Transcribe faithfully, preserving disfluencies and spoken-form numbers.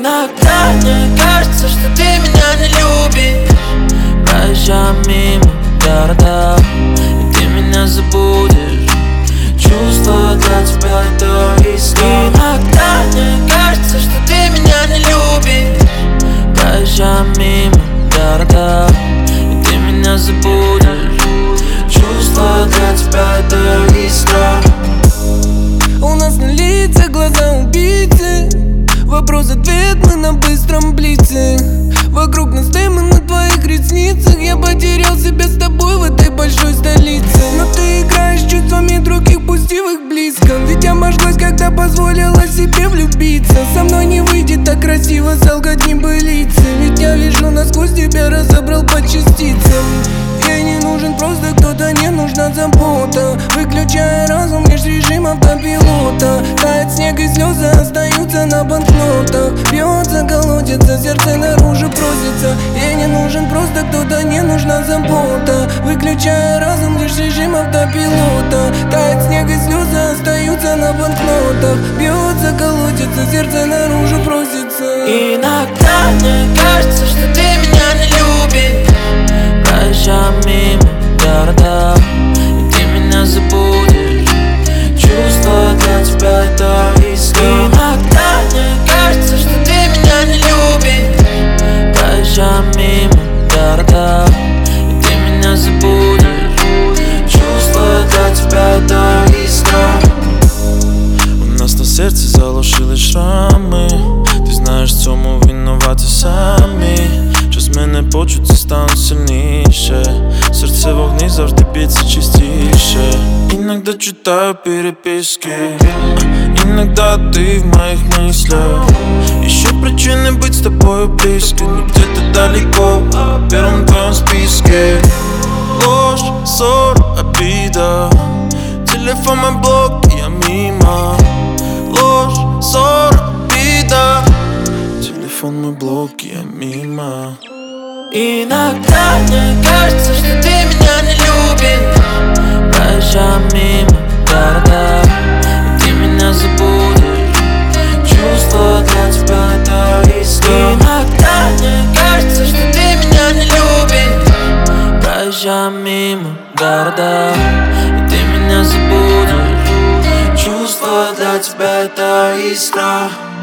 Иногда мне кажется, что ты меня не любишь. Проезжаем мимо города, и ты меня забудешь. Чувство для тебя это искра. Иногда мне кажется, что ты меня не любишь. Проезжаем мимо города, и ты меня забудешь. Чувство для тебя это искра. У нас на лицах глаза убийцы, вопрос-ответ, мы на быстром блице. Вокруг нас дымы на твоих ресницах. Я потерял себя с тобой в этой большой столице. Но ты играешь чувствами других, пустив их близко. Ведь обошлась, когда позволила себе влюбиться. Со мной не выйдет так красиво солгать небылицы. Ведь я лежу насквозь, тебя разобрал по частицам. Ей не нужен просто кто-то, не нужна забота. Выключая разум, лишь режим автопилота. Тает снег и слезы остаются на банкнотах. Бьется колодец, а сердце наружу просится. Ей не нужен просто кто-то, не нужна забота. Выключая разум, лишь режим автопилота. Тает снег и слезы остаются на банкнотах. Бьется колодец, а сердце наружу просится. Иногда мне кажется, что ты меня не любишь. Проезжаем мимо города, и ты меня забудешь. Чувство для тебя это искра. Иногда мне кажется, что ты меня не любишь. Проезжаем мимо города, и ты меня забудешь. Чувство для тебя это искра. У нас на серці залишили шрами. Ти знаєш, в цьому винуваті самі. Час мене почуття стануть сильніше. Серце в огні завжди б'ється частіше. Иногда читаю переписки, иногда ты в моих мыслях. Еще причины быть с тобой близко. Не где-то далеко, а в первом твоем списке. Ложь, ссор, обида. Телефон мой блок, я мимо. Ложь, ссор, обида. Телефон мой блок, я мимо. Иногда мне кажется, что ты меня не любишь. Проезжаем мимо города, и ты меня забудешь. Чувство для тебя это искра. Иногда мне кажется, что ты меня не любишь. Проезжаем мимо города, и ты меня забудешь. Чувство для тебя это искра.